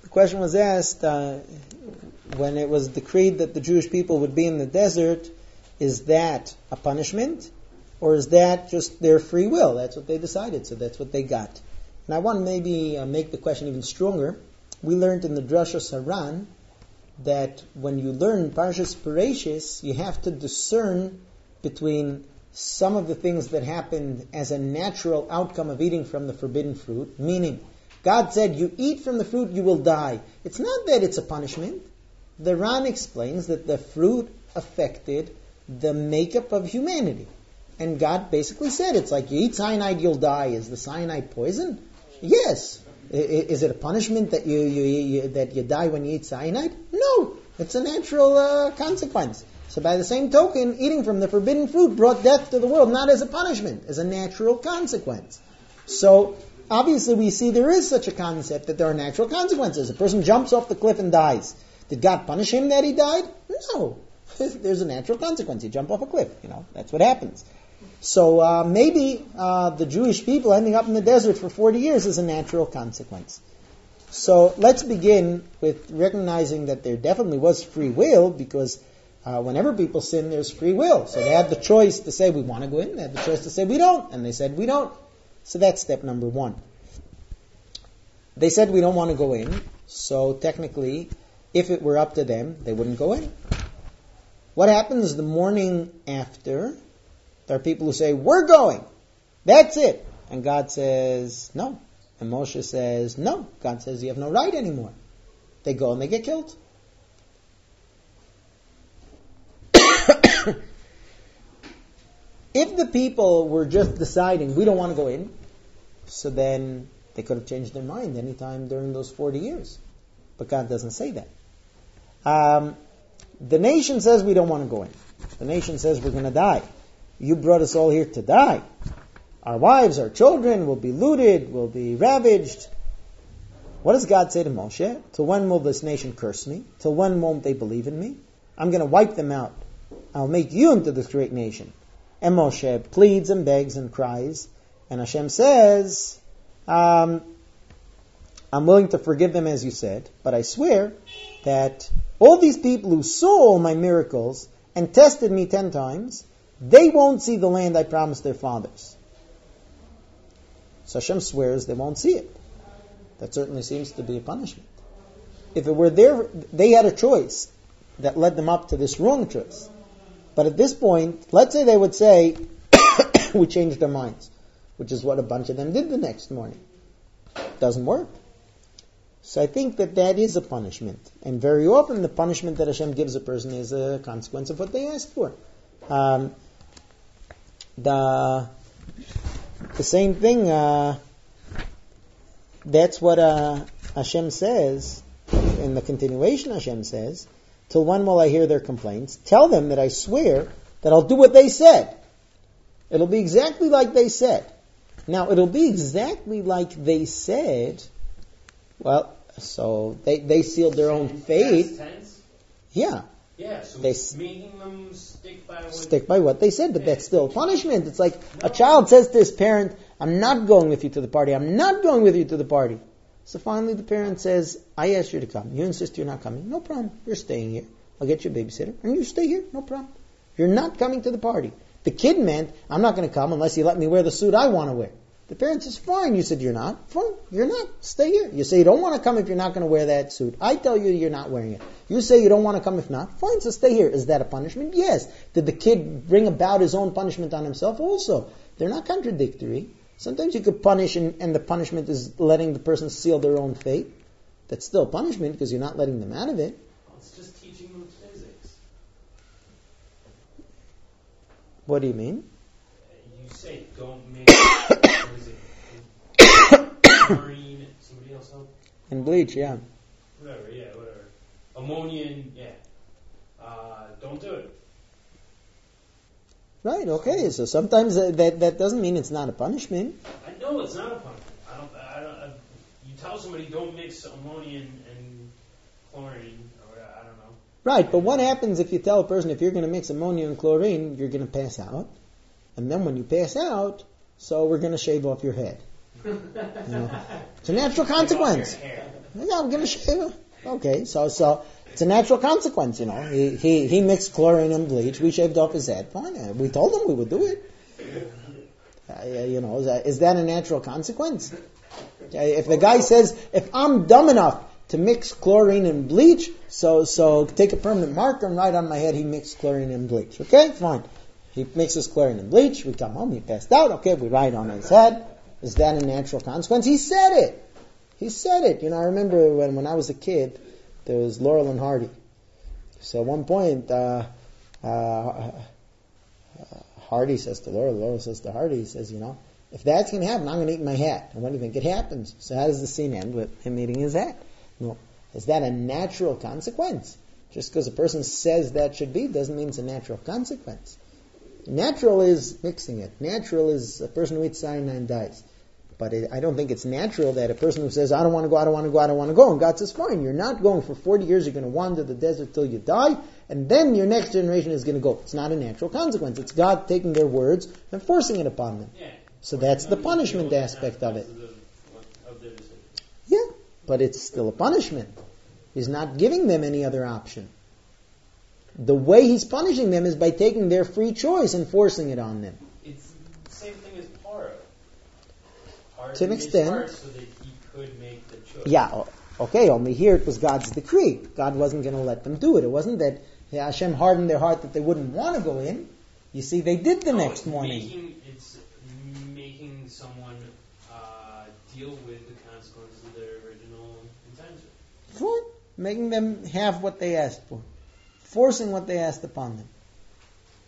question was asked when it was decreed that the Jewish people would be in the desert, is that a punishment? Or is that just their free will? That's what they decided, so that's what they got. And I want to maybe make the question even stronger. We learned in the Drashos Haran that when you learn Parshas Bereshis, you have to discern between some of the things that happened as a natural outcome of eating from the forbidden fruit, meaning God said, you eat from the fruit, you will die. It's not that it's a punishment. The Ran explains that the fruit affected the makeup of humanity. And God basically said, it's like you eat cyanide, you'll die. Is the cyanide poison? Yes. Is it a punishment that you die when you eat cyanide? No. It's a natural consequence. So by the same token, eating from the forbidden fruit brought death to the world, not as a punishment, as a natural consequence. So obviously we see there is such a concept that there are natural consequences. A person jumps off the cliff and dies. Did God punish him that he died? No. There's a natural consequence. You jump off a cliff. That's what happens. So maybe the Jewish people ending up in the desert for 40 years is a natural consequence. So let's begin with recognizing that there definitely was free will, because whenever people sin, there's free will. So they had the choice to say we want to go in, they had the choice to say we don't, and they said we don't. So that's step number one. They said we don't want to go in, so technically, if it were up to them, they wouldn't go in. What happens the morning after? There are people who say, we're going. That's it. And God says, no. And Moshe says, no. God says, you have no right anymore. They go and they get killed. If the people were just deciding, we don't want to go in, so then they could have changed their mind anytime during those 40 years. But God doesn't say that. The nation says we don't want to go in. The nation says we're going to die. You brought us all here to die. Our wives, our children will be looted, will be ravaged. What does God say to Moshe? Till when will this nation curse me? Till when won't they believe in me? I'm going to wipe them out. I'll make you into this great nation. And Moshe pleads and begs and cries. And Hashem says, I'm willing to forgive them as you said, but I swear that all these people who saw all my miracles and tested me 10 times, they won't see the land I promised their fathers. So Hashem swears they won't see it. That certainly seems to be a punishment. If it were they had a choice that led them up to this wrong choice. But at this point, let's say they would say, we changed our minds, which is what a bunch of them did the next morning. Doesn't work. So I think that is a punishment. And very often the punishment that Hashem gives a person is a consequence of what they asked for. The same thing, that's what Hashem says, in the continuation Hashem says, till when will I hear their complaints? Tell them that I swear that I'll do what they said. It'll be exactly like they said. Now, it'll be exactly like they said, well, so they sealed their own fate. Yeah. Yeah, so making them stick by what they said, but that's still punishment. It's like a child says to his parent, I'm not going with you to the party. I'm not going with you to the party. So finally the parent says, I asked you to come. You insist you're not coming. No problem. You're staying here. I'll get you a babysitter. And you stay here. No problem. You're not coming to the party. The kid meant, I'm not going to come unless you let me wear the suit I want to wear. The parent says, fine. You said you're not. Fine. You're not. Stay here. You say you don't want to come if you're not going to wear that suit. I tell you you're not wearing it. You say you don't want to come if not. Fine. So stay here. Is that a punishment? Yes. Did the kid bring about his own punishment on himself? Also. They're not contradictory. Sometimes you could punish and the punishment is letting the person seal their own fate. That's still punishment because you're not letting them out of it. It's just teaching them physics. What do you mean? You say don't make chlorine, somebody else help? And bleach, yeah. Whatever. Ammonia, don't do it. Right, okay. So sometimes that doesn't mean it's not a punishment. I know it's not a punishment. You tell somebody don't mix ammonia and chlorine, or I don't know. Right, but what happens if you tell a person if you're going to mix ammonia and chlorine, you're going to pass out? And then when you pass out, so we're going to shave off your head. It's a natural consequence. Yeah, I'm going to shave. Okay, so it's a natural consequence, He mixed chlorine and bleach. We shaved off his head. Fine. We told him we would do it. Is that a natural consequence? If the guy says, if I'm dumb enough to mix chlorine and bleach, so take a permanent marker and write on my head he mixed chlorine and bleach. Okay, fine. He mixes chlorine and bleach. We come home, he passed out. Okay, we write on his head. Is that a natural consequence? He said it. I remember when I was a kid, there was Laurel and Hardy. So at one point, Hardy says to Laurel says to Hardy, he says, if that's going to happen, I'm going to eat my hat. And what do you think? It happens. So how does the scene end with him eating his hat? No. Is that a natural consequence? Just because a person says that should be doesn't mean it's a natural consequence. Natural is mixing it. Natural is a person who eats cyanide dies. But I don't think it's natural that a person who says, I don't want to go, and God says, fine, you're not going for 40 years, you're going to wander the desert till you die, and then your next generation is going to go. It's not a natural consequence. It's God taking their words and forcing it upon them. Yeah. So that's the punishment aspect of it. Yeah, but it's still a punishment. He's not giving them any other option. The way he's punishing them is by taking their free choice and forcing it on them. It's the same thing as Parah. To an extent. So that he could make the choice. Yeah, okay, only here it was God's decree. God wasn't going to let them do it. It wasn't that Hashem hardened their heart that they wouldn't want to go in. You see, they did the next morning. It's making someone deal with the consequences of their original intention. Fine. Making them have what they asked for. Forcing what they asked upon them.